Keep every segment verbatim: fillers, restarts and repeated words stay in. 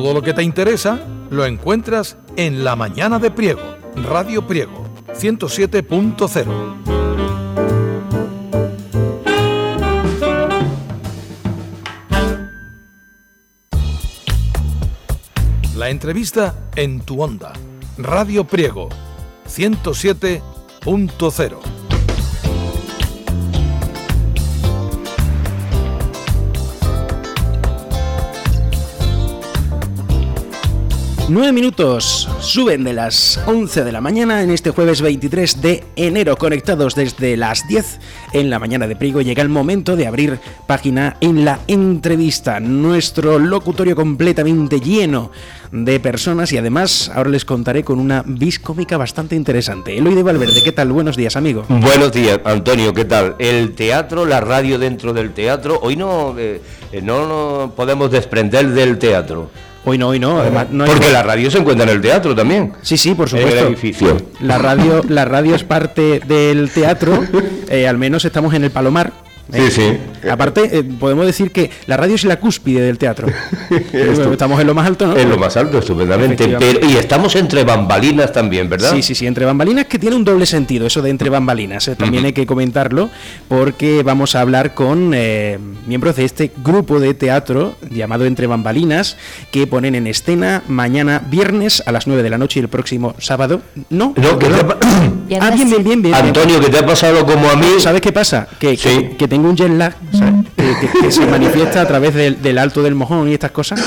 Todo lo que te interesa lo encuentras en La Mañana de Priego, Radio Priego, ciento siete punto cero. La entrevista en tu onda, Radio Priego, ciento siete punto cero. Nueve minutos suben de las once de la mañana en este jueves veintitrés de enero, conectados desde las diez en La Mañana de Priego. Llega el momento de abrir página en la entrevista. Nuestro locutorio completamente lleno de personas y además ahora les contaré con una vis cómica bastante interesante. Eloy de Valverde, ¿qué tal? Buenos días, amigo. Buenos días, Antonio, ¿qué tal? El teatro, la radio dentro del teatro. Hoy no, eh, no nos podemos desprender del teatro. Hoy no, hoy no, además no porque hay... la radio se encuentra en el teatro también. Sí, sí, por supuesto. En el edificio. La radio, la radio es parte del teatro, eh, al menos estamos en el Palomar. Sí, sí. Aparte, eh, podemos decir que la radio es la cúspide del teatro. Estamos en lo más alto, ¿no? En lo más alto, estupendamente. Pero, y estamos entre bambalinas también, ¿verdad? Sí, sí, sí, entre bambalinas, que tiene un doble sentido, eso de entre bambalinas. Eh, también uh-huh. hay que comentarlo, porque vamos a hablar con eh, miembros de este grupo de teatro llamado Entre Bambalinas, que ponen en escena mañana viernes a las nueve de la noche y el próximo sábado. No, no, que te... Ah, bien, bien, bien, bien. Antonio, bien. ¿qué te ha pasado como a mí? ¿Sabes qué pasa? Que, sí. que, que tengo un jet lag, ¿sabes? Que, que, que se manifiesta a través del, del alto del mojón y estas cosas.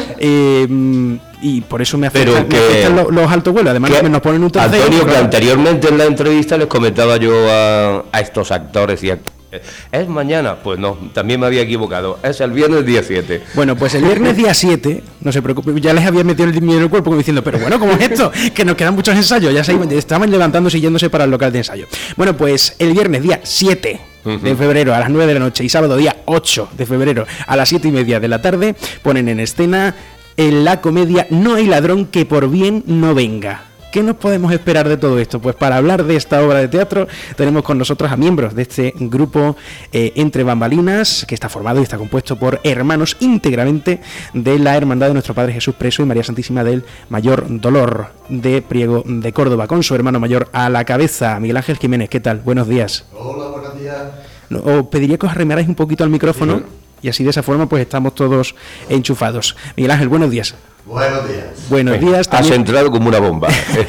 Eh, y por eso me afectan, que, me afectan los, los altos vuelos. Además que, nos ponen un tercero. Antonio, que anteriormente en la entrevista les comentaba yo a, a estos actores y actores. ¿Es mañana? Pues no, también me había equivocado. Es el viernes día siete. Bueno, pues el viernes día siete, no se preocupe, ya les había metido el miedo en el cuerpo como diciendo, pero bueno, ¿cómo es esto? Que nos quedan muchos ensayos, ya se estaban levantándose y yéndose para el local de ensayo. Bueno, pues el viernes día siete uh-huh. de febrero a las nueve de la noche y sábado día ocho de febrero a las siete y media de la tarde ponen en escena en la comedia No hay ladrón que por bien no venga. ¿Qué nos podemos esperar de todo esto? Pues para hablar de esta obra de teatro tenemos con nosotros a miembros de este grupo eh, Entre Bambalinas, que está formado y está compuesto por hermanos íntegramente de la Hermandad de Nuestro Padre Jesús Preso y María Santísima del Mayor Dolor de Priego de Córdoba, con su hermano mayor a la cabeza, Miguel Ángel Jiménez. ¿Qué tal? Buenos días. Hola, buenos días. No, os pediría que os arremarais un poquito al micrófono sí. y así de esa forma pues estamos todos enchufados. Miguel Ángel, buenos días. Buenos días. Buenos días. También, has entrado como una bomba.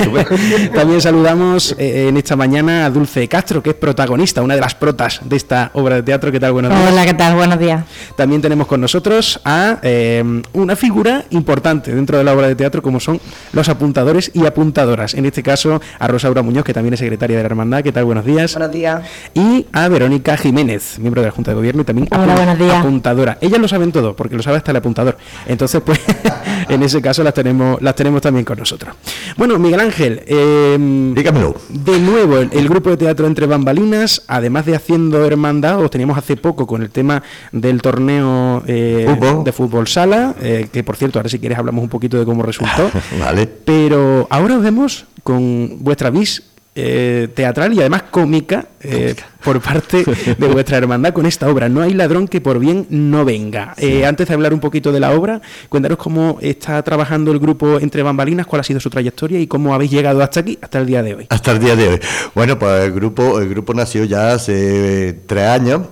También saludamos eh, en esta mañana a Dulce Castro, que es protagonista, una de las protas de esta obra de teatro. ¿Qué tal? Buenos días. Hola, ¿qué tal? Buenos días. También tenemos con nosotros a eh, una figura importante dentro de la obra de teatro, como son los apuntadores y apuntadoras. En este caso, a Rosaura Muñoz, que también es secretaria de la Hermandad. ¿Qué tal? Buenos días. Buenos días. Y a Verónica Jiménez, miembro de la Junta de Gobierno y también Hola, buenos días. apuntadora. Ellas lo saben todo, porque lo sabe hasta el apuntador. Entonces, pues, en ese caso las tenemos las tenemos también con nosotros. Bueno, Miguel Ángel, eh, dígamelo. De nuevo, el, el grupo de teatro Entre Bambalinas, además de haciendo hermandad, os teníamos hace poco con el tema del torneo eh, ¿Fútbol? de fútbol sala, eh, que por cierto, ahora si quieres hablamos un poquito de cómo resultó. Vale. Pero ahora os vemos con vuestra vis Eh, teatral y además cómica eh, por parte de vuestra hermandad con esta obra No hay ladrón que por bien no venga. Eh, sí. Antes de hablar un poquito de la obra, cuéntanos cómo está trabajando el grupo Entre Bambalinas, cuál ha sido su trayectoria y cómo habéis llegado hasta aquí, hasta el día de hoy. Hasta el día de hoy. Bueno, pues el grupo, el grupo nació ya hace tres años.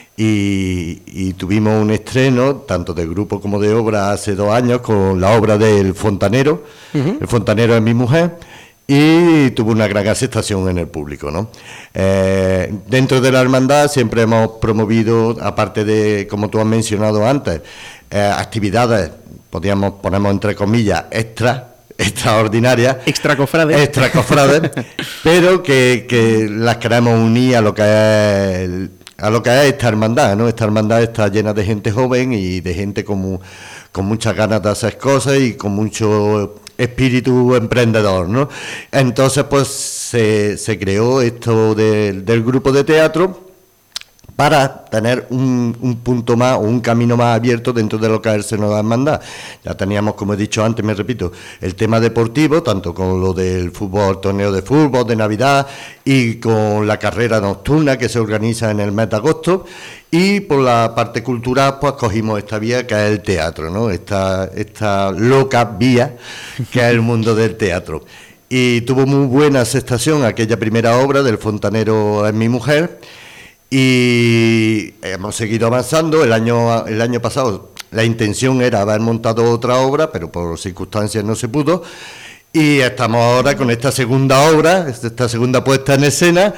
Y, y tuvimos un estreno, tanto de grupo como de obra, hace dos años, con la obra del Fontanero. Uh-huh. El Fontanero es mi mujer. Y tuvo una gran aceptación en el público, ¿no? Eh, dentro de la hermandad siempre hemos promovido, aparte de, como tú has mencionado antes, eh, actividades, podríamos ponemos entre comillas, extra, extraordinarias. Extra cofrades. Extra cofrades, pero que, que las queremos unir a lo que es el, a lo que es esta hermandad, ¿no? Esta hermandad está llena de gente joven y de gente con, con muchas ganas de hacer cosas y con mucho espíritu emprendedor, ¿no? Entonces, pues se, se creó esto de, del grupo de teatro para tener un, un punto más o un camino más abierto dentro de lo que es el seno de la hermandad. Ya teníamos, como he dicho antes, me repito, el tema deportivo, tanto con lo del fútbol, torneo de fútbol de Navidad y con la carrera nocturna que se organiza en el mes de agosto, y por la parte cultural pues cogimos esta vía que es el teatro, ¿no? Esta, esta loca vía que es el mundo del teatro. Y tuvo muy buena aceptación aquella primera obra del Fontanero es mi mujer, y hemos seguido avanzando. El año, el año pasado la intención era haber montado otra obra, pero por circunstancias no se pudo, y estamos ahora con esta segunda obra, esta segunda puesta en escena,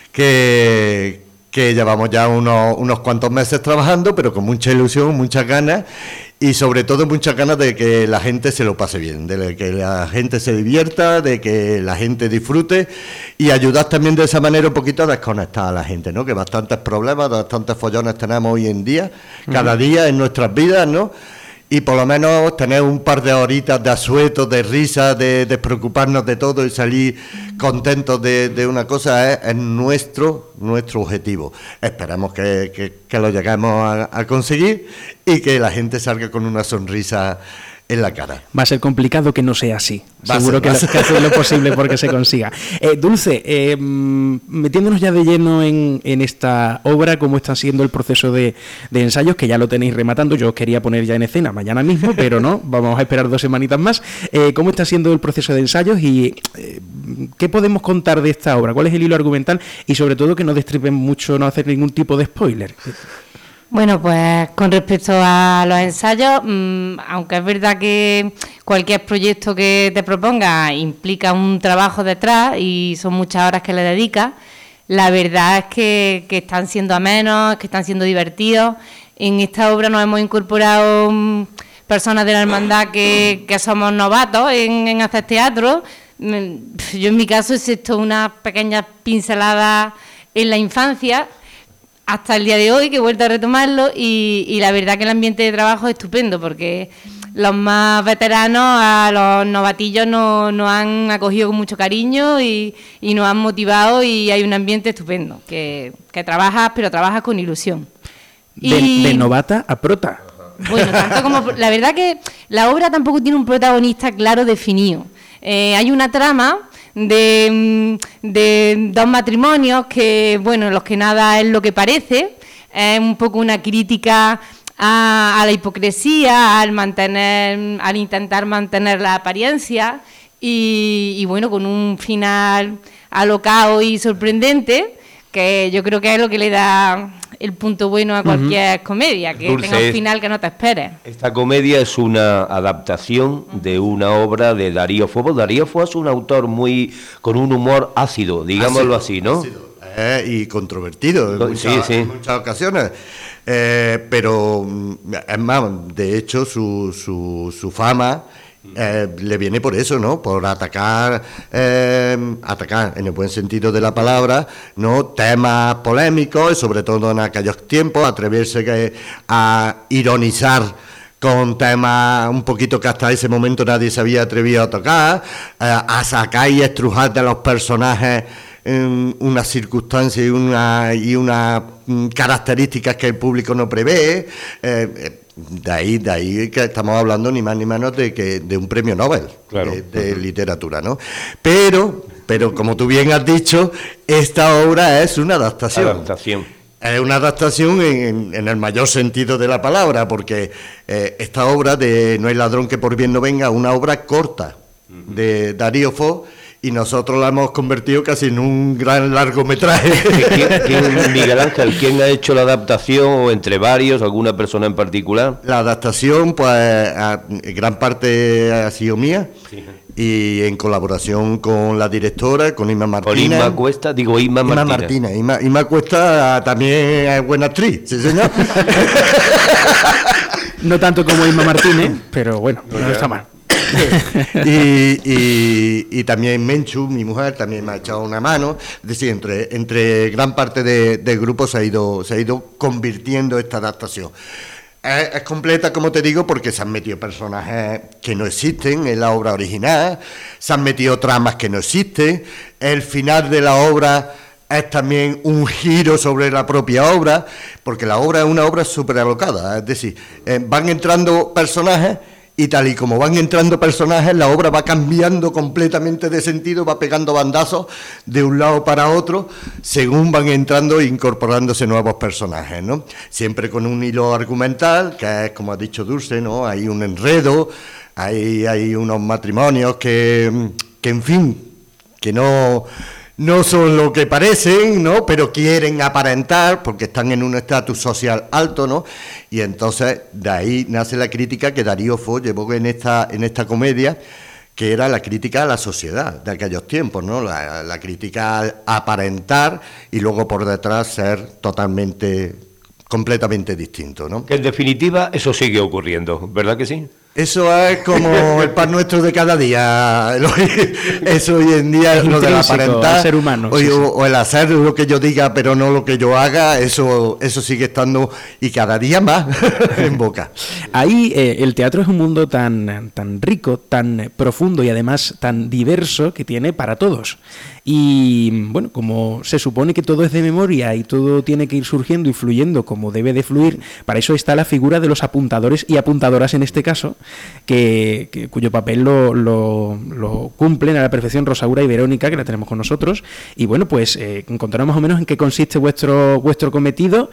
que, que llevamos ya unos, unos cuantos meses trabajando, pero con mucha ilusión, muchas ganas, y sobre todo muchas ganas de que la gente se lo pase bien, de que la gente se divierta, de que la gente disfrute, y ayudar también de esa manera un poquito a desconectar a la gente, ¿no? Que bastantes problemas, bastantes follones tenemos hoy en día, cada uh-huh. día en nuestras vidas, ¿no? Y por lo menos tener un par de horitas de asueto, de risa, de despreocuparnos de todo y salir contentos de, de una cosa es, es nuestro nuestro objetivo. Esperamos que, que, que lo lleguemos a, a conseguir y que la gente salga con una sonrisa en la cara. Va a ser complicado que no sea así. Va Seguro ser, que, lo, que hace lo posible porque se consiga. Eh, Dulce, eh, metiéndonos ya de lleno en, en esta obra, ¿cómo está siendo el proceso de, de ensayos? Que ya lo tenéis rematando. Yo os quería poner ya en escena mañana mismo, pero no, vamos a esperar dos semanitas más. Eh, ¿Cómo está siendo el proceso de ensayos y eh, qué podemos contar de esta obra? ¿Cuál es el hilo argumental? Y sobre todo que no destripen mucho, no hacer ningún tipo de spoiler. Bueno, pues con respecto a los ensayos, mmm, aunque es verdad que cualquier proyecto que te proponga implica un trabajo detrás y son muchas horas que le dedicas, la verdad es que, que están siendo amenos, que están siendo divertidos. En esta obra nos hemos incorporado mmm, personas de la hermandad que, que somos novatos en, en hacer teatro. Yo en mi caso he hecho unas pequeñas pinceladas en la infancia, hasta el día de hoy, que he vuelto a retomarlo, y, y la verdad que el ambiente de trabajo es estupendo, porque los más veteranos a los novatillos nos no han acogido con mucho cariño y, y nos han motivado, y hay un ambiente estupendo, que, que trabajas, pero trabajas con ilusión. De, y, de novata a prota. Bueno, tanto como... La verdad que la obra tampoco tiene un protagonista claro definido. Eh, hay una trama De, de dos matrimonios que, bueno, los que nada es lo que parece, es un poco una crítica a, a la hipocresía, al mantener, al intentar mantener la apariencia, y, y bueno, con un final alocado y sorprendente, que yo creo que es lo que le da el punto bueno a cualquier uh-huh. comedia, que Dulce, tenga un final que no te esperes. Esta comedia es una adaptación de una obra de Darío Fo. Darío Fo es un autor muy con un humor ácido, digámoslo ácido, así, ¿no? Ácido, eh, y controvertido en muchas, sí, sí. en muchas ocasiones. Eh, pero, es más, de hecho, su, su, su fama... Eh, le viene por eso, ¿no? Por atacar, eh, atacar en el buen sentido de la palabra, ¿no? Temas polémicos, y sobre todo en aquellos tiempos, atreverse que, a ironizar con temas un poquito que hasta ese momento nadie se había atrevido a tocar, eh, a sacar y estrujar de los personajes en unas circunstancias y una y unas características que el público no prevé. Eh, de ahí de ahí que estamos hablando ni más ni menos de que de un premio Nobel, claro, de, de uh-huh. literatura, ¿no? Pero pero como tú bien has dicho, esta obra es una adaptación. Adaptación. Es una adaptación en, en el mayor sentido de la palabra, porque eh, esta obra de No hay ladrón que por bien no venga, una obra corta uh-huh. de Darío Fo, y nosotros la hemos convertido casi en un gran largometraje. ¿Quién, quién, Miguel Ángel, ¿quién ha hecho la adaptación, o entre varios, alguna persona en particular? La adaptación, pues, a, gran parte ha sido mía, sí. Y en colaboración con la directora, con Inma Martínez. Con Inma Cuesta, digo Inma Martínez. Inma Martínez. Inma, Inma Cuesta también es buena actriz, ¿sí, señor? No tanto como Inma Martínez, pero bueno, no, no está mal. y, y, y también Menchu, mi mujer, también me ha echado una mano. Es decir, entre, entre gran parte de, del grupo se ha ido se ha ido convirtiendo esta adaptación. Es, es completa, como te digo, porque se han metido personajes que no existen en la obra original, se han metido tramas que no existen. El final de la obra es también un giro sobre la propia obra, porque la obra es una obra súper alocada, es decir, eh, van entrando personajes y tal y como van entrando personajes, la obra va cambiando completamente de sentido, va pegando bandazos de un lado para otro, según van entrando e incorporándose nuevos personajes, ¿no? Siempre con un hilo argumental, que es, como ha dicho Dulce, ¿no? Hay un enredo, hay, hay unos matrimonios que, que, en fin, que no... no son lo que parecen, ¿no? Pero quieren aparentar porque están en un estatus social alto, ¿no? Y entonces de ahí nace la crítica que Darío Fo llevó en esta en esta comedia, que era la crítica a la sociedad de aquellos tiempos, ¿no? La, la crítica al aparentar y luego por detrás ser totalmente, completamente distinto, ¿no? Que en definitiva eso sigue ocurriendo, ¿verdad que sí? Eso es como el pan nuestro de cada día. Eso hoy en día, es lo del aparentar, ser humano, o, sí, sí. o el hacer lo que yo diga, pero no lo que yo haga, eso eso sigue estando y cada día más en boca. Ahí eh, el teatro es un mundo tan, tan rico, tan profundo y además tan diverso que tiene para todos. Y bueno, como se supone que todo es de memoria y todo tiene que ir surgiendo y fluyendo como debe de fluir, para eso está la figura de los apuntadores y apuntadoras en este caso, que, que cuyo papel lo, lo, lo cumplen a la perfección Rosaura y Verónica, que la tenemos con nosotros. Y bueno, pues eh, encontramos más o menos en qué consiste vuestro, vuestro cometido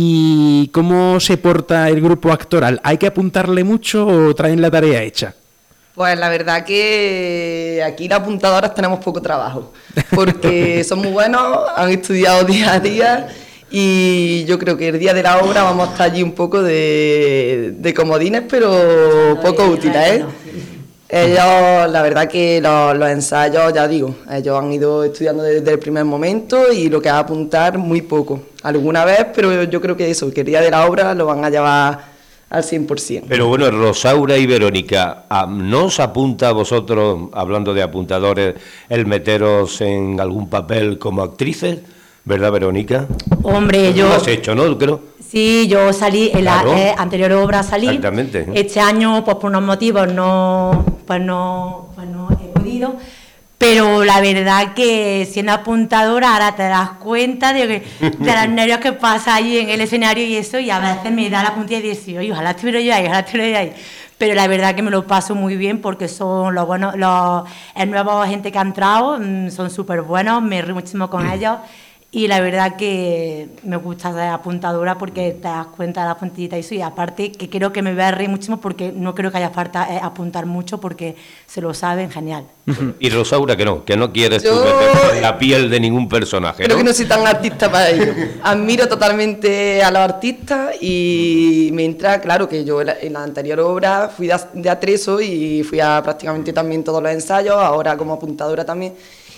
y cómo se porta el grupo actoral. ¿Hay que apuntarle mucho o traen la tarea hecha? Pues la verdad que aquí las apuntadoras tenemos poco trabajo, porque son muy buenos, han estudiado día a día y yo creo que el día de la obra vamos a estar allí un poco de, de comodines, pero poco útiles, ¿eh? Ellos, la verdad que los, los ensayos, ya digo, ellos han ido estudiando desde el primer momento y lo que es apuntar muy poco, alguna vez, pero yo creo que eso, que el día de la obra lo van a llevar al cien por ciento. Pero bueno, Rosaura y Verónica, ¿no os apunta a vosotros, hablando de apuntadores, el meteros en algún papel como actrices? ¿Verdad, Verónica? Hombre, yo... Lo has hecho, ¿no? Creo. Sí, yo salí, en Claro. la eh, anterior obra salí. Exactamente. Este año, pues por unos motivos, no, pues no, pues no he podido. Pero la verdad que siendo apuntadora ahora te das cuenta de, que, de los nervios que pasa ahí en el escenario y eso, y a veces me da la puntilla y decir, oye, ojalá estuviera yo ahí, ojalá estuviera yo ahí. Pero la verdad que me lo paso muy bien porque son los buenos, los, el nuevo gente que ha entrado, mmm, son súper buenos, me río muchísimo con ellos. Y la verdad que me gusta ser apuntadora porque te das cuenta de las puntillitas y eso. Y aparte que creo que me voy a reír muchísimo porque no creo que haya falta eh, apuntar mucho porque se lo saben genial. Y Rosaura, que no, que no quieres Yo- tú meterte en la piel de ningún personaje, Creo ¿no? que no soy tan artista para ello. Admiro totalmente a los artistas y me entra, claro, que yo en la, en la anterior obra fui de, de atrezo y fui a prácticamente también todos los ensayos, ahora como apuntadora también.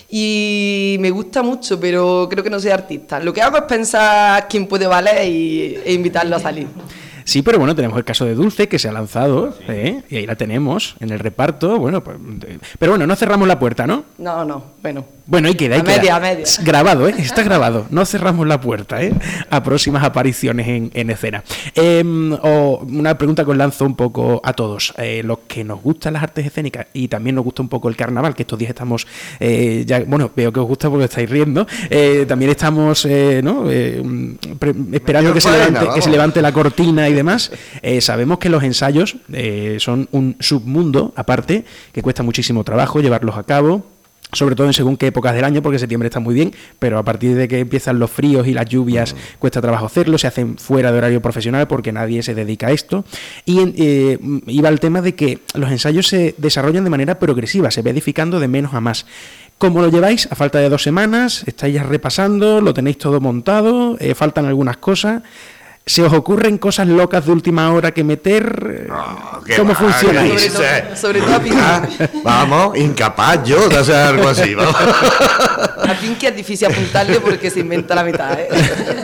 Y me gusta mucho, pero creo que no soy artista. Lo que hago es pensar quién puede valer y, e invitarlo a salir. Sí, pero bueno, tenemos el caso de Dulce, que se ha lanzado, ¿eh? Y ahí la tenemos, en el reparto, bueno, pues, eh, pero bueno, no cerramos la puerta, ¿no? No, no, bueno. Bueno, ahí queda, ahí A queda. media, a media. Es grabado, ¿eh? Está grabado. No cerramos la puerta, ¿eh? A próximas apariciones en, en escena. Eh, o una pregunta que os lanzo un poco a todos. Eh, los que nos gustan las artes escénicas y también nos gusta un poco el carnaval, que estos días estamos, eh, ya, bueno, veo que os gusta porque estáis riendo. Eh, también estamos, eh, ¿no? Eh, pre- esperando que se, faena, levante, que vamos. se levante la cortina y demás. Eh, sabemos que los ensayos eh, son un submundo aparte, que cuesta muchísimo trabajo llevarlos a cabo. Sobre todo en según qué épocas del año, porque septiembre está muy bien, pero a partir de que empiezan los fríos y las lluvias cuesta trabajo hacerlo, se hacen fuera de horario profesional porque nadie se dedica a esto. Y eh, iba el tema de que los ensayos se desarrollan de manera progresiva, se va edificando de menos a más. ¿Cómo lo lleváis? A falta de dos semanas, estáis ya repasando, lo tenéis todo montado, eh, faltan algunas cosas. ¿Se os ocurren cosas locas de última hora que meter? No, qué ¿Cómo va, funcionáis? qué Sobre dices. todo, sobre todo a Pinky. Ah, vamos, incapaz yo de hacer algo así, vamos. A Pinky es difícil apuntarle porque se inventa la mitad, ¿eh?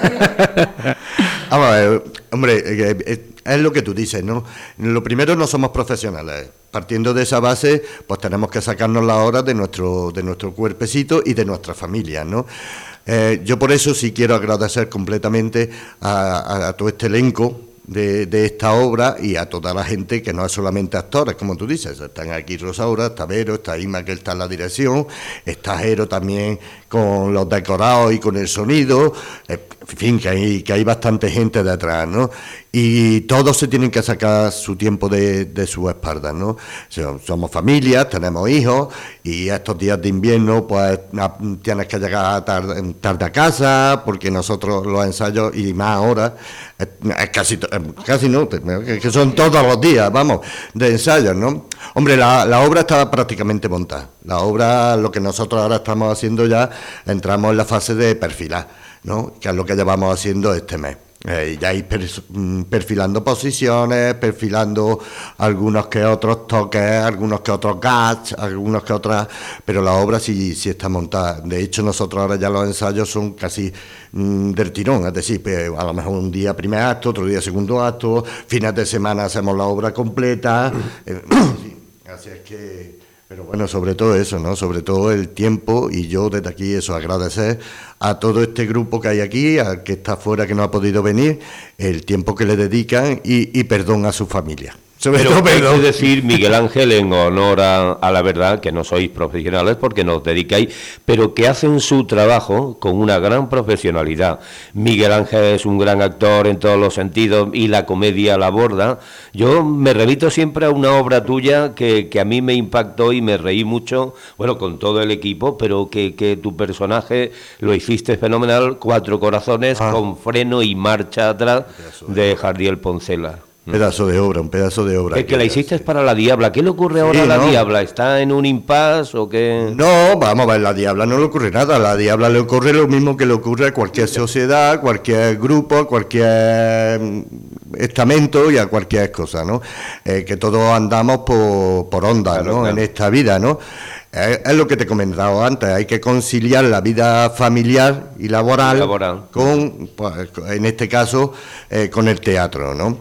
Vamos a ver, hombre, eh, eh, es lo que tú dices, ¿no? Lo primero, no somos profesionales. Partiendo de esa base, pues tenemos que sacarnos las horas de nuestro, de nuestro cuerpecito y de nuestra familia, ¿no? Eh, yo por eso sí quiero agradecer completamente a, a, a todo este elenco de, de esta obra y a toda la gente que no es solamente actores, como tú dices. Están aquí Rosaura, está Vero, está Ima, que está en la dirección, está Jero también con los decorados y con el sonido, en fin, que hay, que hay bastante gente detrás, ¿no? Y todos se tienen que sacar su tiempo de, de sus espaldas, ¿no? Somos familias, tenemos hijos, y estos días de invierno, pues tienes que llegar tarde, tarde a casa, porque nosotros los ensayos, y más ahora, es, es casi, casi no, que son todos los días, vamos, de ensayos, ¿no? Hombre, la, la obra está prácticamente montada. La obra, lo que nosotros ahora estamos haciendo ya, entramos en la fase de perfilar, ¿no? Que es lo que llevamos haciendo este mes. Eh, ya ir perfilando posiciones, perfilando algunos que otros toques, algunos que otros gags, algunos que otras, pero la obra sí, sí está montada. De hecho, nosotros ahora ya los ensayos son casi mm, del tirón, es decir, pues, a lo mejor un día primer acto, otro día segundo acto, fines de semana hacemos la obra completa, eh, sí, así es que... Pero bueno, sobre todo eso, ¿no? Sobre todo el tiempo, y yo desde aquí eso, agradecer a todo este grupo que hay aquí, al que está fuera, que no ha podido venir, el tiempo que le dedican y, y perdón a su familia. Sobre Pero todo, hay perdón. que decir, Miguel Ángel, en honor a, a la verdad, que no sois profesionales porque nos dedicáis, pero que hacen su trabajo con una gran profesionalidad. Miguel Ángel es un gran actor en todos los sentidos y la comedia la aborda. Yo me remito siempre a una obra tuya que, que a mí me impactó y me reí mucho, bueno, con todo el equipo, pero que, que tu personaje lo hiciste fenomenal, Cuatro Corazones, ah. con freno y marcha atrás, de Jardiel Poncela. Un pedazo de obra, un pedazo de obra. Es que la hiciste para la Diabla. ¿Qué le ocurre ahora sí, a la no. Diabla? ¿Está en un impasse o qué? No, vamos a ver, a la Diabla no le ocurre nada. A la Diabla le ocurre lo mismo que le ocurre a cualquier sociedad, cualquier grupo, a cualquier estamento y a cualquier cosa, ¿no? Eh, que todos andamos por, por ondas, claro, ¿no? Claro. En esta vida, ¿no? Es, es lo que te he comentado antes, hay que conciliar la vida familiar y laboral, laboral. con, pues, en este caso, eh, con el teatro, ¿no?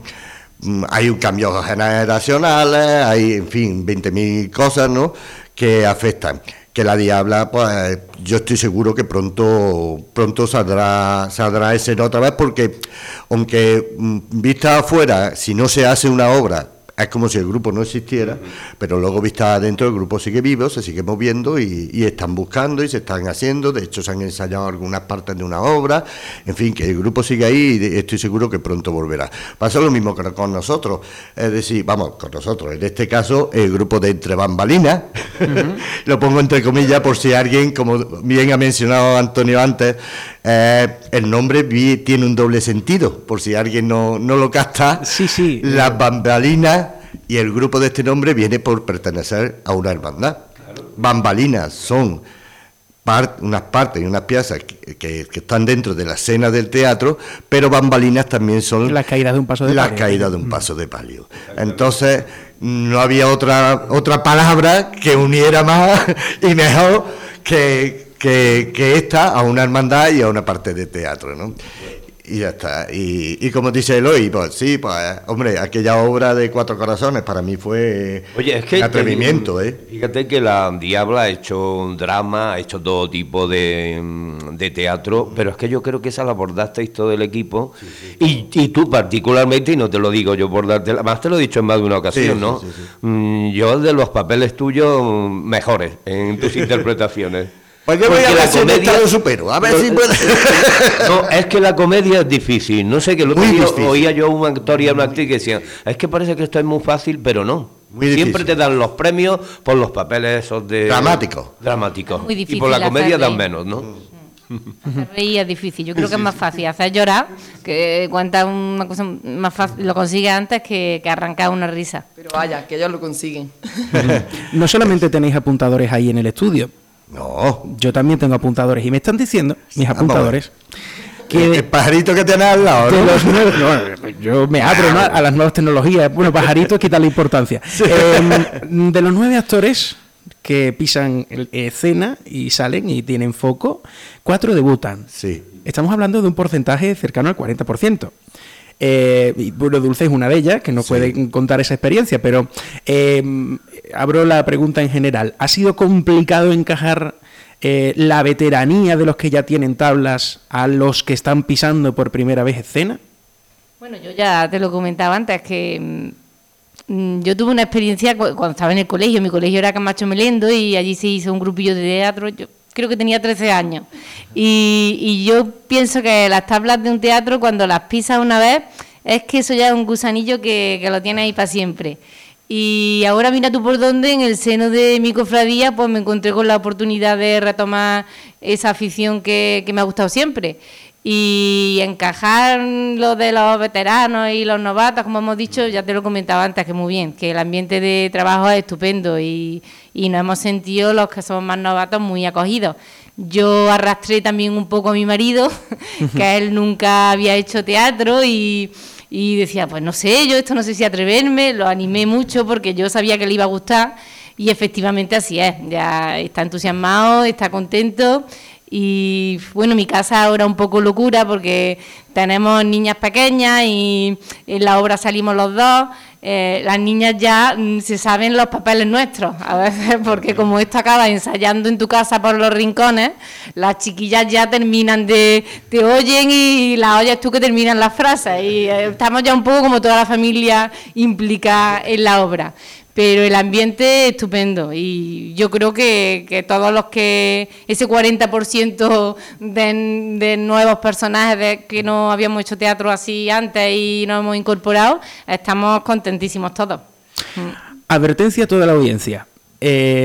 Hay un cambio generacional, hay, en fin, veinte mil cosas, ¿no?, que afectan. Que la Diabla, pues yo estoy seguro que pronto pronto saldrá saldrá escena otra vez, porque aunque vista afuera, si no se hace una obra, es como si el grupo no existiera, pero luego vista adentro el grupo sigue vivo, se sigue moviendo y, y están buscando y se están haciendo, de hecho se han ensayado algunas partes de una obra, en fin, que el grupo sigue ahí y estoy seguro que pronto volverá. Pasa lo mismo que con nosotros, es decir, vamos, con nosotros, en este caso el grupo de Entre Bambalinas, uh-huh. Lo pongo entre comillas por si alguien, como bien ha mencionado Antonio antes, eh, el nombre tiene un doble sentido, por si alguien no, no lo capta, sí, sí. Las Bambalinas. Y el grupo de este nombre viene por pertenecer a una hermandad. Claro. Bambalinas son part, unas partes y unas piezas que, que, que están dentro de la escena del teatro, pero bambalinas también son las caídas de un paso de las palio. caídas de un paso de palio. Entonces no había otra otra palabra que uniera más y mejor que, que, que esta a una hermandad y a una parte de teatro, ¿no? Y ya está. Y, y como dice Eloy, pues sí, pues hombre, aquella obra de Cuatro Corazones para mí fue Oye, es que un atrevimiento, te, ¿eh? Fíjate que la Diabla ha hecho un drama, ha hecho todo tipo de, de teatro, pero es que yo creo que esa la abordasteis todo el equipo, sí, sí, y, y tú particularmente, y no te lo digo yo por darte, más te lo he dicho en más de una ocasión, sí, ¿no? Sí, sí, sí. Mm, yo de los papeles tuyos mejores en tus interpretaciones. Pues yo voy a ver si comedia... lo supero, a ver no, si puedo... No, es que la comedia es difícil, no sé, que el otro día oía yo a un actor y a una actriz que decían, es que parece que esto es muy fácil, pero no. Muy Siempre difícil. Te dan los premios por los papeles esos de... Dramáticos. Dramáticos. Muy difícil. Y por la comedia dan menos, ¿no? Hacer reír es difícil, yo creo que es más fácil hacer llorar, que cuenta una cosa más fácil, lo consigue antes que, que arrancar una risa. Pero vaya, que ellos lo consiguen. No solamente tenéis apuntadores ahí en el estudio. No. Yo también tengo apuntadores y me están diciendo, mis apuntadores, que el pajarito que tienes al lado, ¿no? Los nuevos, no, yo me abro, ¿no?, a las nuevas tecnologías. Bueno, pajarito es quitarle importancia. Sí. Eh, de los nueve actores que pisan escena y salen y tienen foco, cuatro debutan. Sí. Estamos hablando de un porcentaje cercano al cuarenta por ciento. Eh, y bueno, Dulce es una de ellas, que nos sí. puede contar esa experiencia, pero eh, abro la pregunta en general. ¿Ha sido complicado encajar eh, la veteranía de los que ya tienen tablas a los que están pisando por primera vez escena? Bueno, yo ya te lo comentaba antes, que mmm, yo tuve una experiencia cuando estaba en el colegio. Mi colegio era Camacho Melendo y allí se hizo un grupillo de teatro. Yo creo que tenía trece años. Y, y yo pienso que las tablas de un teatro, cuando las pisas una vez, es que eso ya es un gusanillo que, que lo tienes ahí para siempre. Y ahora mira tú por dónde, en el seno de mi cofradía, pues me encontré con la oportunidad de retomar esa afición que, que me ha gustado siempre. Y encajar lo de los veteranos y los novatos, como hemos dicho, ya te lo comentaba antes, que muy bien, que el ambiente de trabajo es estupendo y, y nos hemos sentido, los que somos más novatos, muy acogidos. Yo arrastré también un poco a mi marido, que él nunca había hecho teatro y... Y decía, pues no sé, yo esto no sé si atreverme, lo animé mucho porque yo sabía que le iba a gustar y efectivamente así es, ya está entusiasmado, está contento y bueno, mi casa ahora un poco locura porque tenemos niñas pequeñas y en la obra salimos los dos. Eh, las niñas ya mm, se saben los papeles nuestros, a veces, porque como esto acaba ensayando en tu casa por los rincones, las chiquillas ya terminan de, te oyen y las oyes tú que terminan las frases, y eh, estamos ya un poco como toda la familia implicada en la obra. Pero el ambiente es estupendo y yo creo que, que todos los que, ese cuarenta por ciento de, de nuevos personajes de, que no habíamos hecho teatro así antes y nos hemos incorporado, estamos contentísimos todos. Advertencia a toda la audiencia. Eh,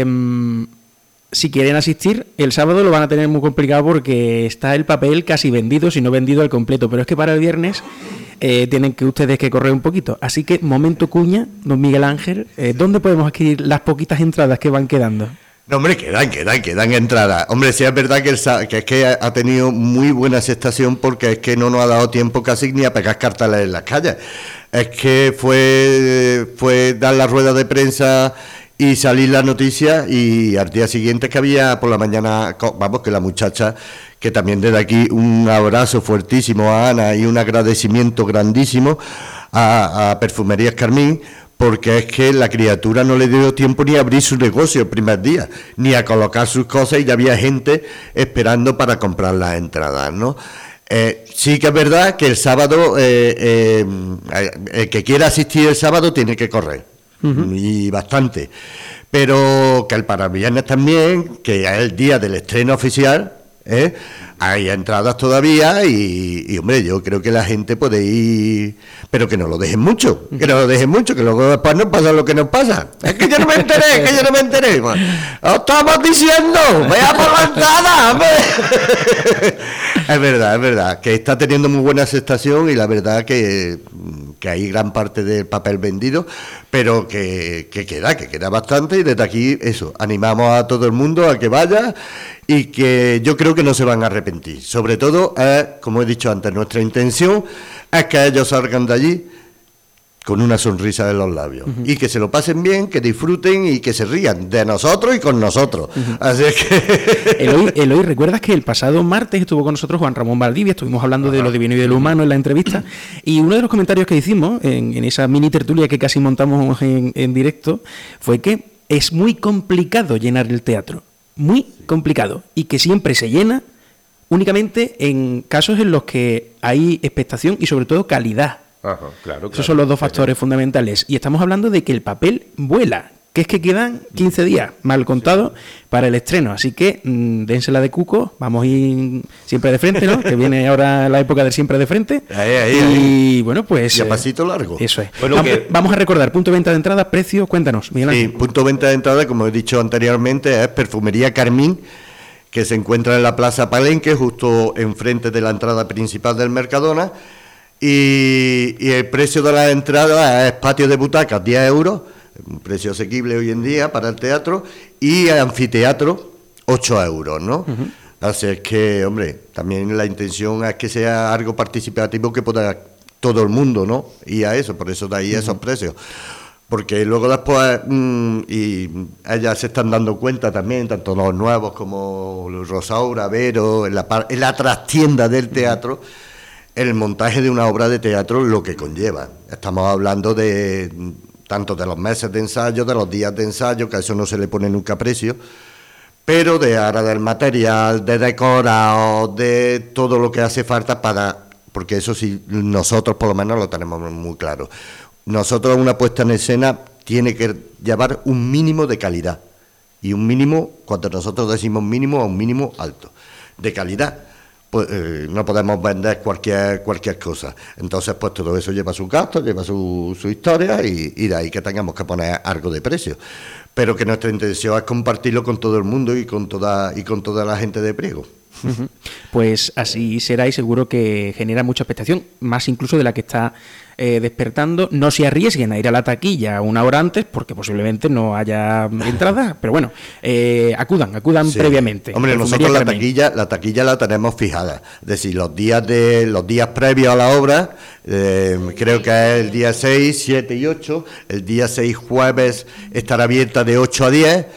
si quieren asistir, el sábado lo van a tener muy complicado porque está el papel casi vendido, si no vendido al completo, pero es que para el viernes... Eh, tienen que ustedes que correr un poquito. Así que, momento cuña, don Miguel Ángel, eh, ¿dónde podemos adquirir las poquitas entradas que van quedando? No, hombre, quedan, quedan, quedan entradas. Hombre, sí es verdad que, el, que es que ha tenido muy buena aceptación porque es que no nos ha dado tiempo casi ni a pegar carteles en las calles. Es que fue, fue dar la rueda de prensa y salir la noticia y al día siguiente que había por la mañana, vamos, que la muchacha... que también desde aquí un abrazo fuertísimo a Ana y un agradecimiento grandísimo a, a Perfumerías Carmín, porque es que la criatura no le dio tiempo ni a abrir su negocio el primer día, ni a colocar sus cosas y ya había gente esperando para comprar las entradas, ¿no? Eh, sí que es verdad que el sábado, eh, eh, el que quiera asistir el sábado tiene que correr, uh-huh. y bastante, pero que el para viernes también, que es el día del estreno oficial, ¿Eh? hay entradas todavía y, y, hombre, yo creo que la gente puede ir, pero que no lo dejen mucho, que no lo dejen mucho, que luego después nos pasa lo que nos pasa. Es que yo no me enteré, que yo no me enteré. Bueno, ¡os estamos diciendo! ¡Vea por la entrada, hombre! Es verdad, es verdad, que está teniendo muy buena aceptación y la verdad que, que hay gran parte del papel vendido, pero que, que queda, que queda bastante y desde aquí, eso, animamos a todo el mundo a que vaya y que yo creo que no se van a arrepentir. Sobre todo, es, como he dicho antes, nuestra intención es que ellos salgan de allí con una sonrisa en los labios, uh-huh. y que se lo pasen bien, que disfruten y que se rían de nosotros y con nosotros. Uh-huh. Así es que... Eloy, Eloy, ¿recuerdas que el pasado martes estuvo con nosotros Juan Ramón Valdivia? Estuvimos hablando uh-huh. de lo divino y de lo humano en la entrevista, y uno de los comentarios que hicimos en, en esa mini tertulia que casi montamos en, en directo fue que es muy complicado llenar el teatro, muy complicado, y que siempre se llena únicamente en casos en los que hay expectación y sobre todo calidad. Ajá, claro, claro. Esos son los dos factores sí. fundamentales. Y estamos hablando de que el papel vuela, que es que quedan quince días, mal contado, para el estreno. Así que mmm, dénsela de cuco, vamos a ir siempre de frente, ¿no? Que viene ahora la época del siempre de frente. Ahí, ahí, y ahí. bueno, pues... Y a pasito largo. Eso es. Bueno, vamos, que... vamos a recordar, punto de venta de entrada, precio, cuéntanos, Miguel Ángel. Sí, punto de venta de entrada, como he dicho anteriormente, es Perfumería Carmín, que se encuentra en la Plaza Palenque, justo enfrente de la entrada principal del Mercadona. Y, y el precio de la entrada es patio de butacas, diez euros, un precio asequible hoy en día para el teatro, y anfiteatro, ocho euros, ¿no? Uh-huh. Así es que, hombre, también la intención es que sea algo participativo que pueda todo el mundo, ¿no? Y a eso, por eso de ahí uh-huh. esos precios. Porque luego después, mmm, y ellas se están dando cuenta también, tanto los nuevos como los Rosaura, Vero, en la, en la trastienda del teatro, el montaje de una obra de teatro, lo que conlleva. Estamos hablando de tanto de los meses de ensayo, de los días de ensayo, que a eso no se le pone nunca precio, pero de ahora del material, de decorado, de todo lo que hace falta para... Porque eso sí, nosotros por lo menos lo tenemos muy claro. Nosotros una puesta en escena tiene que llevar un mínimo de calidad. y un mínimo, cuando nosotros decimos mínimo, a un mínimo alto, de calidad. Pues eh, no podemos vender cualquier cualquier cosa. Entonces, pues todo eso lleva su gasto, lleva su, su historia y, y de ahí que tengamos que poner algo de precio. Pero que nuestra intención es compartirlo con todo el mundo y con toda y con toda la gente de Priego. Uh-huh. Pues así será y seguro que genera mucha expectación, más incluso de la que está eh, despertando. No se arriesguen a ir a la taquilla una hora antes porque posiblemente no haya entrada, pero bueno, eh, acudan, acudan sí. previamente. Hombre, nosotros la taquilla, la taquilla la tenemos fijada, es decir, los días de los días previos a la obra, eh, creo que es el día seis, siete y ocho, el día seis jueves estará abierta de ocho a diez.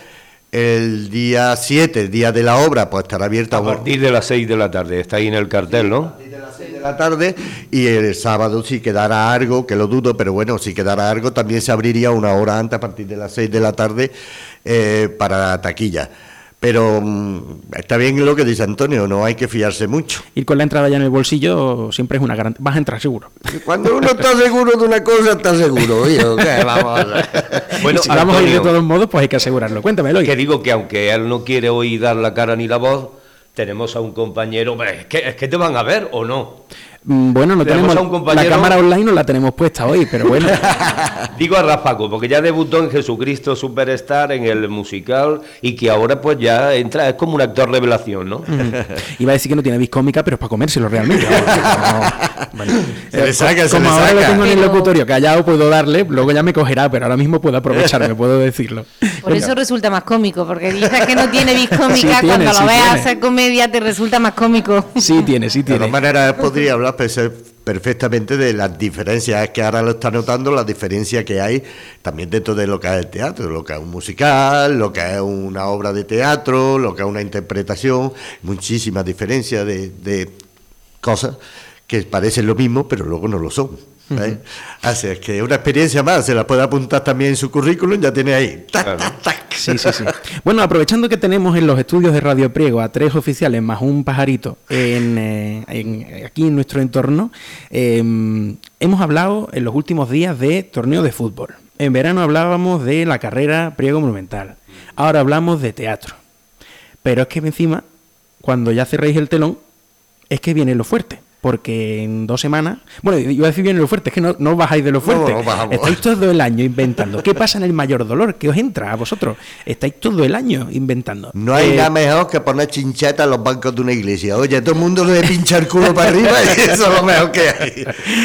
El día siete, el día de la obra, pues estará abierta a partir de las seis de la tarde, está ahí en el cartel, ¿no? A partir de las seis de la tarde, y el sábado si quedara algo, que lo dudo, pero bueno, si quedara algo también se abriría una hora antes, a partir de las seis de la tarde, eh, para taquilla. Pero mmm, está bien lo que dice Antonio, no hay que fiarse mucho. Ir con la entrada ya en el bolsillo siempre es una garantía. Vas a entrar seguro. Cuando uno está seguro de una cosa, está seguro. Hijo, ¿qué? Vamos a ver. Bueno, si Antonio, vamos a ir de todos modos, pues hay que asegurarlo. Cuéntame, Eloy. Que digo que aunque él no quiere hoy dar la cara ni la voz, tenemos a un compañero. ¿Es que, es que te van a ver o no? Bueno, no tenemos, tenemos compañero... la cámara online no la tenemos puesta hoy, pero bueno. Digo a Rafaco, porque ya debutó en Jesucristo Superstar, en el musical, y que ahora pues ya entra, es como un actor revelación, ¿no? Mm. Iba a decir que no tiene vis cómica, pero es para comérselo realmente. Como, bueno, se le saca, se como le ahora saca. Lo tengo en el locutorio, callado puedo darle, luego ya me cogerá, pero ahora mismo puedo aprovecharme, puedo decirlo. Por eso resulta más cómico, porque dices que no tiene vis cómica, sí tiene, cuando sí lo veas tiene. hacer comedia te resulta más cómico. Sí tiene, sí tiene. De todas maneras podría hablar perfectamente de las diferencias, es que ahora lo está notando, la diferencia que hay también dentro de lo que es el teatro, lo que es un musical, lo que es una obra de teatro, lo que es una interpretación, muchísimas diferencias de, de cosas que parecen lo mismo, pero luego no lo son. ¿eh? Uh-huh. Así es que una experiencia más, se la puede apuntar también en su currículum, ya tiene ahí. ¡Tac, claro. tac, tac! Sí, sí, sí. Bueno, aprovechando que tenemos en los estudios de Radio Priego a tres oficiales más un pajarito en, eh, en, aquí en nuestro entorno, eh, hemos hablado en los últimos días de torneo de fútbol. En verano hablábamos de la carrera Priego Monumental. Ahora hablamos de teatro. Pero es que encima, cuando ya cerréis el telón, es que viene lo fuerte. Porque en dos semanas... Bueno, iba a decir bien lo fuerte, es que no, no bajáis de lo fuerte. No, no estáis todo el año inventando. ¿Qué pasa en el mayor dolor? ¿Qué os entra a vosotros? Estáis todo el año inventando. No hay eh, nada mejor que poner chincheta en los bancos de una iglesia. Oye, todo el mundo le pincha el culo para arriba y eso es lo mejor que hay.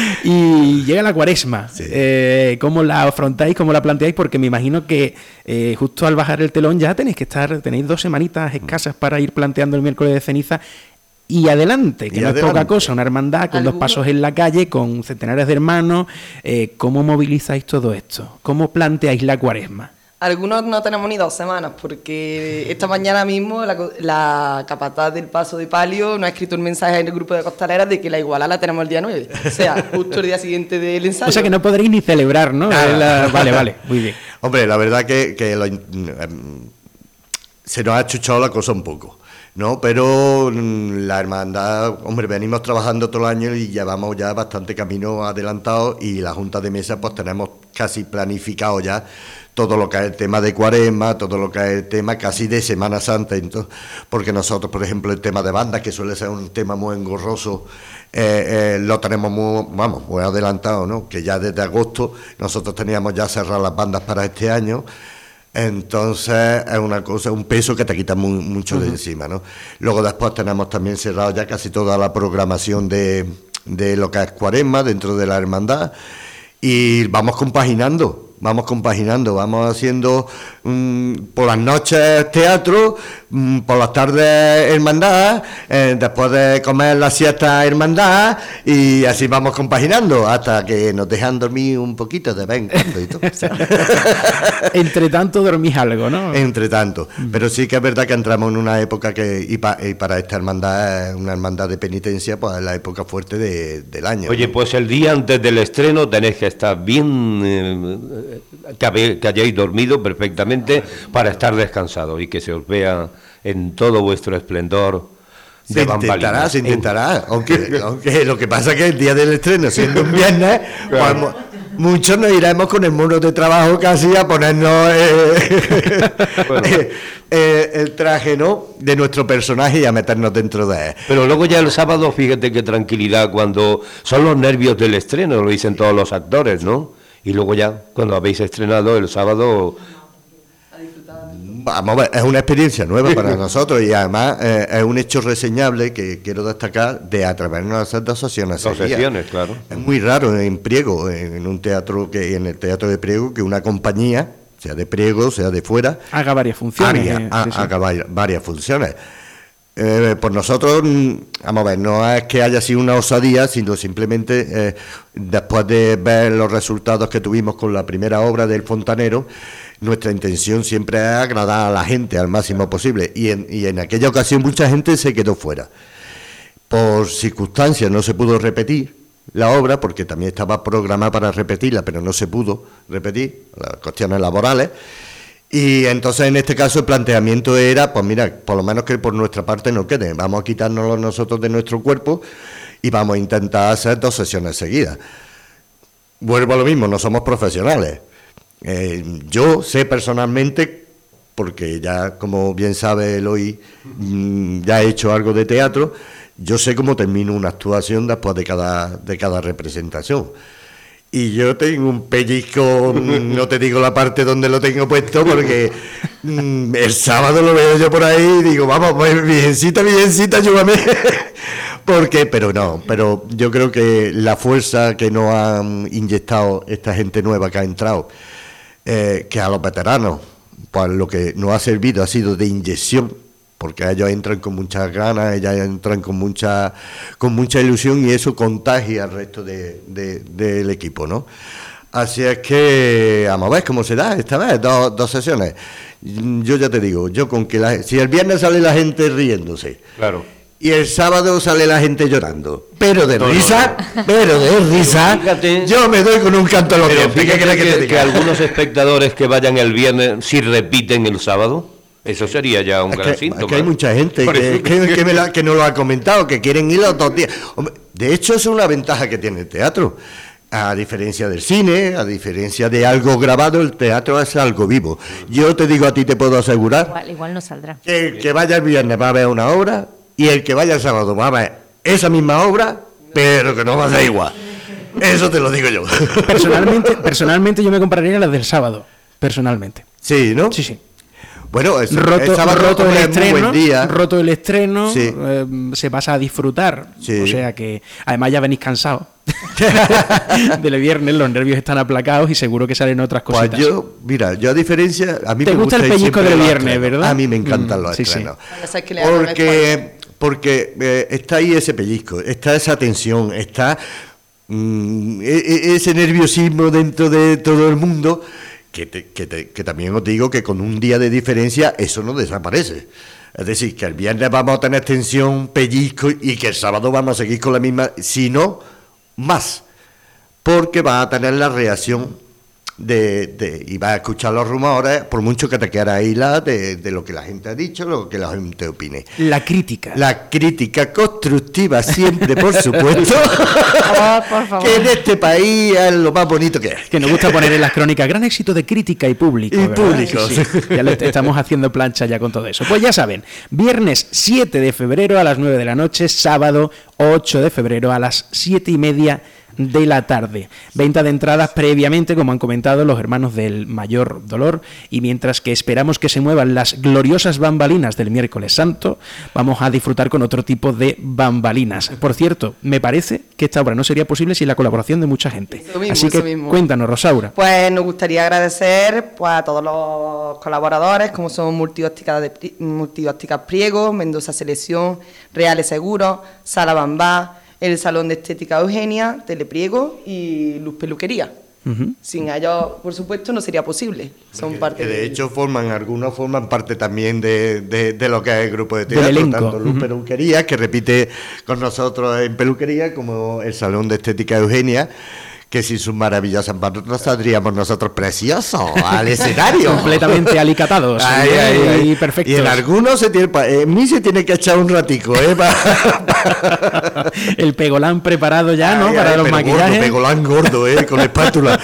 Y llega la cuaresma. Sí. Eh, ¿Cómo la afrontáis? ¿Cómo la planteáis? Porque me imagino que eh, justo al bajar el telón ya tenéis que estar... Tenéis dos semanitas escasas para ir planteando el miércoles de ceniza. Y adelante, que y no adelante. Es poca cosa, una hermandad con ¿Alguno? Dos pasos en la calle, con centenares de hermanos. Eh, ¿Cómo movilizáis todo esto? ¿Cómo planteáis la cuaresma? Algunos no tenemos ni dos semanas, porque esta mañana mismo la, la capataz del Paso de Palio nos ha escrito un mensaje en el grupo de costaleras de que la iguala la tenemos el día nueve, o sea, justo el día siguiente del ensayo. O sea que no podréis ni celebrar, ¿no? La... Vale, vale, muy bien. Hombre, la verdad que, que lo, se nos ha achuchado la cosa un poco. No, pero la hermandad, hombre, venimos trabajando todo el año y llevamos ya bastante camino adelantado y la Junta de Mesa pues tenemos casi planificado ya todo lo que es el tema de Cuaresma, todo lo que es el tema casi de Semana Santa, entonces, porque nosotros, por ejemplo, el tema de bandas, que suele ser un tema muy engorroso, eh, eh, lo tenemos muy, vamos, muy adelantado, ¿no? Que ya desde agosto nosotros teníamos ya cerrar las bandas para este año. Entonces es una cosa, un peso que te quita muy, mucho uh-huh. de encima, ¿no? Luego después tenemos también cerrado ya casi toda la programación de, de lo que es Cuaresma dentro de la hermandad y vamos compaginando. Vamos compaginando, vamos haciendo mmm, por las noches teatro, mmm, por las tardes hermandad, eh, después de comer la siesta hermandad y así vamos compaginando hasta que nos dejan dormir un poquito de vez en cuando y todo. Entre tanto dormís algo, ¿no? Entre tanto, pero sí que es verdad que entramos en una época que y, pa, y para esta hermandad, una hermandad de penitencia, pues es la época fuerte de, del año. Oye, ¿no? Pues el día antes del estreno tenéis que estar bien... Eh, Que, habe, que hayáis dormido perfectamente para estar descansados y que se os vea en todo vuestro esplendor de se intentará, se intentará, aunque, aunque lo que pasa es que el día del estreno, siendo un viernes, claro. pues, muchos nos iremos con el mono de trabajo casi a ponernos eh, bueno. eh, eh, el traje, ¿no?, de nuestro personaje y a meternos dentro de él. Pero luego ya el sábado, fíjate qué tranquilidad, cuando son los nervios del estreno, lo dicen todos los actores, ¿no? Y luego ya, cuando habéis estrenado el sábado... Vamos a ver, es una experiencia nueva para nosotros y además eh, es un hecho reseñable que quiero destacar de atrevernos a hacer dos sesiones. Dos sesiones, claro. Es muy raro en Priego, en un teatro que en el teatro de Priego, que una compañía, sea de Priego, sea de fuera, haga varias funciones. Haga, eh, ha, sí, sí. haga varias, varias funciones. Eh, por nosotros, vamos a ver, no es que haya sido una osadía, sino simplemente eh, después de ver los resultados que tuvimos con la primera obra del Fontanero, nuestra intención siempre es agradar a la gente al máximo posible, y en, y en aquella ocasión mucha gente se quedó fuera. Por circunstancias no se pudo repetir la obra, porque también estaba programada para repetirla, pero no se pudo repetir, las cuestiones laborales. Y entonces en este caso el planteamiento era, pues mira, por lo menos que por nuestra parte no quede, vamos a quitárnoslo nosotros de nuestro cuerpo y vamos a intentar hacer dos sesiones seguidas. Vuelvo a lo mismo, no somos profesionales. Eh, yo sé personalmente, porque ya como bien sabe Eloy, mmm, ya he hecho algo de teatro, yo sé cómo termino una actuación después de cada, de cada representación. Y yo tengo un pellizco, no te digo la parte donde lo tengo puesto, porque mmm, el sábado lo veo yo por ahí y digo, vamos, pues, virgencita, virgencita, ayúdame. Porque, pero no, pero yo creo que la fuerza que nos han inyectado esta gente nueva que ha entrado, eh, que a los veteranos, pues lo que nos ha servido ha sido de inyección, porque ellos entran con muchas ganas, ellas entran con mucha con mucha ilusión y eso contagia al resto de, de, del equipo, ¿no? Así es que vamos a ver cómo se da esta vez, dos, dos sesiones. Yo ya te digo, yo con que la, si el viernes sale la gente riéndose, claro, y el sábado sale la gente llorando, pero de no, risa, no, no. pero de risa, fíjate, yo me doy con un canto a los pero dientes. fíjate ¿Qué crees que, que te que, diga? que algunos espectadores que vayan el viernes, si repiten el sábado, eso sería ya un es gran que, síntoma. Es que hay mucha gente que, que, que, me la, que nos lo ha comentado, que quieren ir los dos días. Hombre, de hecho, es una ventaja que tiene el teatro. A diferencia del cine, a diferencia de algo grabado, el teatro es algo vivo. Yo te digo, a ti te puedo asegurar, Igual, igual no saldrá. que el que vaya el viernes va a ver una obra y el que vaya el sábado va a ver esa misma obra, pero que no va a ser igual. Eso te lo digo yo. Personalmente, personalmente yo me compraría las del sábado, personalmente. Sí, ¿no? Sí, sí. Bueno, es, roto, el sábado, roto, el hombre, es muy estreno, buen día. roto el estreno, Sí. eh, se pasa a disfrutar. Sí. O sea que, además ya venís cansados del viernes, los nervios están aplacados y seguro que salen otras Pues cositas. yo, mira, yo a diferencia, a mí ¿Te me gusta el ir pellizco siempre del los viernes, estrenos. verdad? A mí me encantan Mm, los sí, sí. estrenos. Ya sabes que le hagan Porque, porque eh, está ahí ese pellizco, está esa tensión, está mm, e- e- ese nerviosismo dentro de todo el mundo, que, te- que, te- que también os digo que con un día de diferencia eso no desaparece. Es decir, que el viernes vamos a tener tensión, pellizco, y que el sábado vamos a seguir con la misma, si no, más. Porque vas a tener la reacción de, de y vas a escuchar los rumores, por mucho que te quieras hilar de, de lo que la gente ha dicho, lo que la gente opine. La crítica. La crítica constructiva siempre, por supuesto, favor, por favor. que en este país es lo más bonito que es. Que nos gusta poner en las crónicas, gran éxito de crítica y público. Y ¿verdad? público. Sí, sí. Ya le estamos haciendo plancha ya con todo eso. Pues ya saben, viernes siete de febrero a las nueve de la noche, sábado ocho de febrero a las siete y media de la tarde. Venta de entradas previamente, como han comentado los hermanos del Mayor Dolor, y mientras que esperamos que se muevan las gloriosas bambalinas del miércoles santo, vamos a disfrutar con otro tipo de bambalinas. Por cierto, me parece que esta obra no sería posible sin la colaboración de mucha gente. Eso mismo, Así que eso mismo. cuéntanos, Rosaura. Pues nos gustaría agradecer pues, a todos los colaboradores, como son Multiópticas de Pri- Multiópticas Priego, Mendoza Selección, Reales Seguros, Sala Bambá, el Salón de Estética Eugenia, Telepriego y Luz Peluquería. Ujú. Sin ellos, por supuesto, no sería posible. Son Que- parte que de hecho forman, algunos forman parte también de, de, de lo que es el grupo de Del teatro, elenco. tanto Luz Ujú. Peluquería, que repite con nosotros en peluquería, como el Salón de Estética Eugenia, que sin sus maravillosas manos saldríamos nosotros preciosos al escenario. Completamente alicatados. Ay, Bien, ay, ay. y perfectos. Y en algunos se tiene, pa- en mí se tiene que echar un ratico, ¿eh? Para El pegolán preparado ya, ¿no? Ay, Para ay, los pero maquillajes. Gordo, pegolán gordo, ¿eh? Con espátula.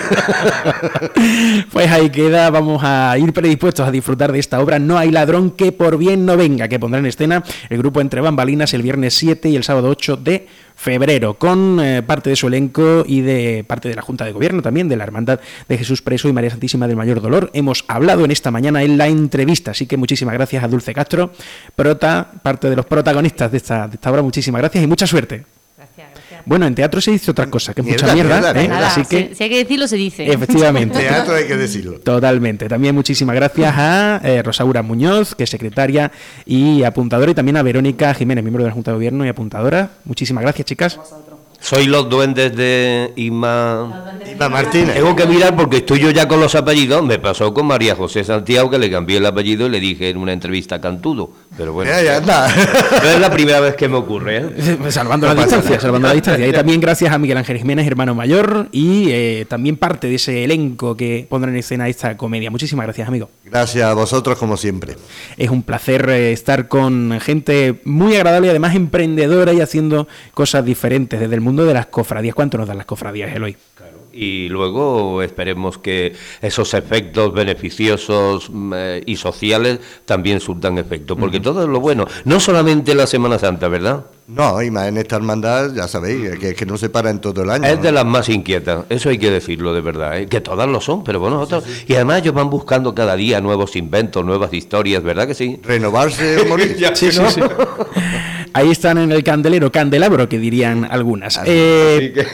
Pues ahí queda, vamos a ir predispuestos a disfrutar de esta obra No hay ladrón que por bien no venga, que pondrá en escena el grupo Entre Bambalinas el viernes siete y el sábado ocho de febrero, con eh, parte de su elenco y de parte de la Junta de Gobierno también, de la Hermandad de Jesús Preso y María Santísima del Mayor Dolor. Hemos hablado en esta mañana en la entrevista, así que muchísimas gracias a Dulce Castro, prota, parte de los protagonistas de esta, de esta obra. Muchísimas gracias y mucha suerte. Gracias, gracias. Bueno, en teatro se dice otra cosa, que es Mierda, mucha mierda, mierda, ¿eh? mierda. Así que si, si hay que decirlo, se dice. efectivamente. Teatro hay que decirlo. Totalmente. También muchísimas gracias a eh, Rosaura Muñoz, que es secretaria y apuntadora, y también a Verónica Jiménez, miembro de la Junta de Gobierno y apuntadora. Muchísimas gracias, chicas. Soy los duendes de Isma... Isma Martínez. Tengo que mirar porque estoy yo ya con los apellidos. Me pasó con María José Santiago, que le cambié el apellido y le dije en una entrevista Cantudo. Pero bueno, Ya, ya anda. no es la primera vez que me ocurre, ¿eh? Salvando No la pasa distancia, nada. salvando la distancia. Y también gracias a Miguel Ángel Jiménez, hermano mayor, y eh, también parte de ese elenco que pondrá en escena esta comedia. Muchísimas gracias, amigo. Gracias a vosotros, como siempre. Es un placer eh, estar con gente muy agradable y además emprendedora y haciendo cosas diferentes desde el mundo de las cofradías. ¿Cuánto nos dan las cofradías, Eloy? Y luego esperemos que esos efectos beneficiosos mm, eh, y sociales también surtan efecto, porque uh-huh. todo es lo bueno, no solamente la Semana Santa, ¿verdad? No, y más en esta hermandad, ya sabéis, que, que no se para en todo el año. Es ¿no? de las más inquietas, eso hay que decirlo de verdad, ¿eh? Que todas lo son, pero bueno, otros, sí, sí. Y además ellos van buscando cada día nuevos inventos, nuevas historias, ¿verdad que sí? Renovarse o morir. Ya, sí, ¿no? sí, sí. Ahí están en el candelero, candelabro, que dirían algunas. Ah, eh, que...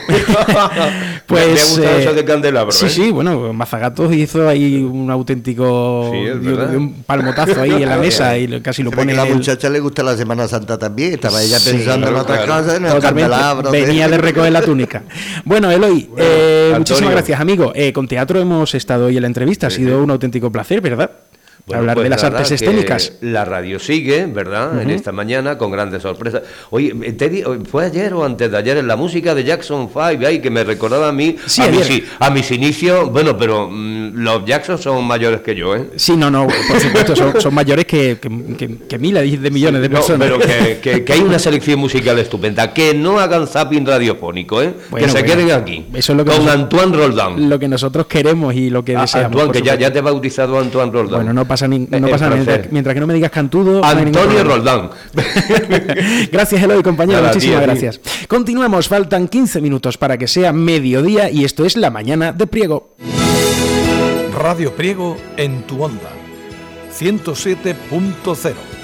pues, me ha gustado eh, eso de candelabro. Sí, ¿eh? sí, bueno, Mazagatos hizo ahí un auténtico sí, de, de un palmotazo ahí en la mesa y lo, casi lo Se pone. ve que a la el... muchacha le gusta la Semana Santa también, estaba ella Sí, pensando claro, en otras claro. cosas, en el Totalmente. candelabro. Venía de recoger la túnica. Bueno, Eloy, eh, Antonio. muchísimas gracias, amigo. Eh, con teatro hemos estado hoy en la entrevista, ha Sí, sido sí. un auténtico placer, ¿verdad? Bueno, hablar pues de las nada, artes que escénicas. La radio sigue, ¿verdad? Uh-huh. En esta mañana con grandes sorpresas. Oye, te di, ¿fue ayer o antes de ayer en la música de Jackson Five? Ay, que me recordaba a mí, Sí, a, ayer. mis, a mis inicios. Bueno, pero mmm, los Jackson son mayores que yo, ¿eh? Sí, no, no, por supuesto, son, son mayores que, que, que, que miles de millones de No, personas. pero que, que, que hay una selección musical estupenda. Que no hagan zapping radiofónico, ¿eh? Bueno, que se bueno, queden aquí. Eso es lo que con nosotros, Antoine Roldán. Lo que nosotros queremos y lo que Ah, deseamos. Antoine, que ya, supuesto. ya te he bautizado Antoine Roldán. Bueno, no pasa, ni, no Eh, pasa en mientras, francés. mientras que no me digas Cantudo. No hay ningún Antonio problema. Roldán. Gracias, Eloy, compañero. Nada, muchísimas tío, gracias. Continuamos, faltan quince minutos para que sea mediodía y esto es La Mañana de Priego. Radio Priego en tu onda. ciento siete punto cero.